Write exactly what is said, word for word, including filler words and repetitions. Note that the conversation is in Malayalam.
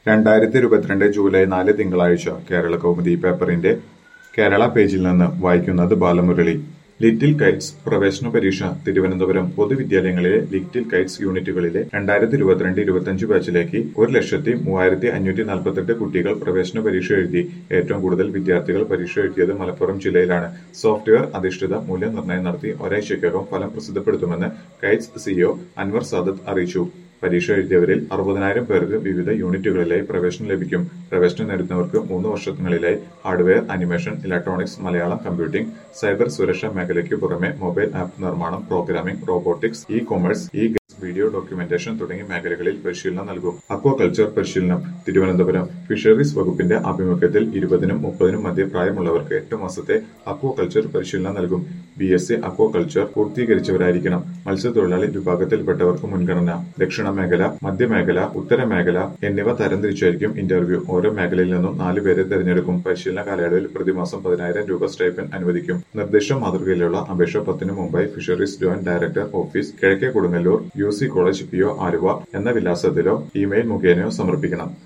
രണ്ടായിരത്തി ഇരുപത്തിരണ്ട് ജൂലൈ നാല് തിങ്കളാഴ്ച കേരള കൗമുദി പേപ്പറിന്റെ കേരള പേജിൽ നിന്ന് വായിക്കുന്നത് ബാലമുരളി. ലിറ്റിൽ കൈറ്റ്സ് പ്രവേശന പരീക്ഷ തിരുവനന്തപുരം പൊതുവിദ്യാലയങ്ങളിലെ ലിറ്റിൽ കൈറ്റ്സ് യൂണിറ്റുകളിലെ രണ്ടായിരത്തി ഇരുപത്തിരണ്ട് ഇരുപത്തിയഞ്ച് ബാച്ചിലേക്ക് ഒരു ലക്ഷത്തി മൂവായിരത്തി അഞ്ഞൂറ്റി നാൽപ്പത്തെട്ട് കുട്ടികൾ പ്രവേശന പരീക്ഷ എഴുതി. ഏറ്റവും കൂടുതൽ വിദ്യാർത്ഥികൾ പരീക്ഷ എഴുതിയത് മലപ്പുറം ജില്ലയിലാണ്. സോഫ്റ്റ്വെയർ അധിഷ്ഠിത മൂല്യനിർണ്ണയം നടത്തി ഒരാഴ്ചയ്ക്കകം ഫലം പ്രസിദ്ധപ്പെടുത്തുമെന്ന് കൈറ്റ്സ് സിഇഒ അൻവർ സാദത്ത് അറിയിച്ചു. പരീക്ഷ എഴുതിയവരിൽ അറുപതിനായിരം പേർക്ക് വിവിധ യൂണിറ്റുകളിലായി പ്രവേശനം ലഭിക്കും. പ്രവേശനം നേടുന്നവർക്ക് മൂന്ന് വർഷങ്ങളിലായി hardware, animation, electronics, Malayalam, computing, cyber സുരക്ഷാ മേഖലയ്ക്കു പുറമെ മൊബൈൽ ആപ്പ് നിർമ്മാണം, programming, robotics, e commerce, e video documentation തുടങ്ങിയ മേഖലകളിൽ പരിശീലനം നൽകും. അക്വാകൾച്ചർ പരിശീലനം തിരുവനന്തപുരം ഫിഷറീസ് വകുപ്പിന്റെ ആഭിമുഖ്യത്തിൽ ഇരുപതിനും മുപ്പതിനും മധ്യ പ്രായമുള്ളവർക്ക് എട്ട് മാസത്തെ അക്വാകൾച്ചർ പരിശീലനം നൽകും. ബി എസ് സി അക്വാകൾച്ചർ പൂർത്തീകരിച്ചവരായിരിക്കണം. മത്സ്യത്തൊഴിലാളി വിഭാഗത്തിൽപ്പെട്ടവർക്ക് മുൻഗണന. ദക്ഷിണ മേഖല, മധ്യമേഖല, ഉത്തര മേഖല എന്നിവ തരംതിരിച്ചായിരിക്കും ഇന്റർവ്യൂ. ഓരോ മേഖലയിൽ നിന്നും നാല് പേരെ തെരഞ്ഞെടുക്കും. പരിശീലന കാലയളവിൽ പ്രതിമാസം പതിനായിരം രൂപ സ്റ്റൈപ്പൻഡ് അനുവദിക്കും. നിർദ്ദിഷ്ട മാതൃകയിലുള്ള അപേക്ഷ പത്തിന് മുമ്പായി ഫിഷറീസ് ജോയിന്റ് ഡയറക്ടർ ഓഫീസ്, കിഴക്കേ Kodungallur, U C college, P O Aluva എന്ന വിലാസത്തിലോ ഇമെയിൽ മുഖേനയോ സമർപ്പിക്കണം.